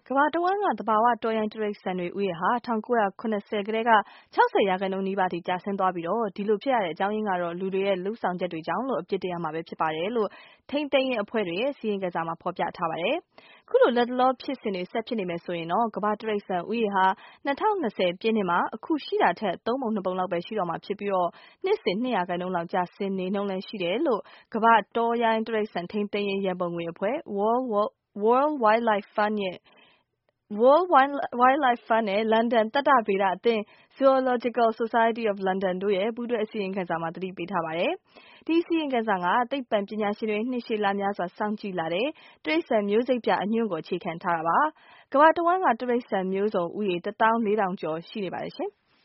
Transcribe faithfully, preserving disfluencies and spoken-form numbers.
ကမ္ဘာတဝန်းကသဘာဝတော်ရိုင်းတိရစ္ဆာန်တွေဥယျာဟာ၁၉၇၀ကတည်းက၆၀ရာခိုင်နှုန်းနီးပါးထိကျဆင်းသွားပြီးတော့ဒီလိုဖြစ်ရတဲ့အကြောင်းရင်းကတော့လူတွေရဲ့လုပ်ဆောင်ချက်တွေကြောင့်လို့အပြစ်တရားမှာပဲဖြစ်ပါတယ်လို့ထိန်းသိမ်းရေးအဖွဲ့တွေရဲ့စီရင်ကစားမှာဖော်ပြထားပါတယ်။ခုလိုလက်တလောဖြစ်စဉ်တွေဆက်ဖြစ်နေမယ်ဆိုရင်တော့ကမ္ဘာတိရစ္ဆာန်ဥယျာဟာ၂၀၂၀ပြည့်နှစ်မှာအခုရှိတာထက်သုံးပုံနှစ်ပုံလောက်ပဲရှိတော့မှာဖြစ်ပြီးတော့နှစ်စဉ်၂ရာခိုင်နှုန်းလောက်ကျဆင်းနေနှုန်းလည်းရှိတယ်လို့ကမ္ဘာတော်ရိုင်းတိရစ္ဆာန်ထိန်းသိမ်းရေးရန်ပုံငွေအဖွဲ့ World World Wildlife Fund ရဲ့ World Wildlife Fund နဲ့ London သက်တဗေဒအသင်း Zoological Society of London တို့ရဲ့ပူးတွဲအစီရင်ခံစာမှာသတိပေးထားပါတယ်။ဒီအစီရင်ခံစာကသိပ္ပံပညာရှင်တွေနှစ်ရှည်လများစွာစောင့်ကြည့်လာတဲ့တိရစ္ဆာန်မျိုးစိတ်ပြအညွန့်ကိုအခြေခံထားတာပါ။ကမ္ဘာတဝန်းကတိရစ္ဆာန်မျိုးစုံဥယျာတစ်သောင်းလေးထောင်ကျော်ရှိနေပါတယ်ရှင်။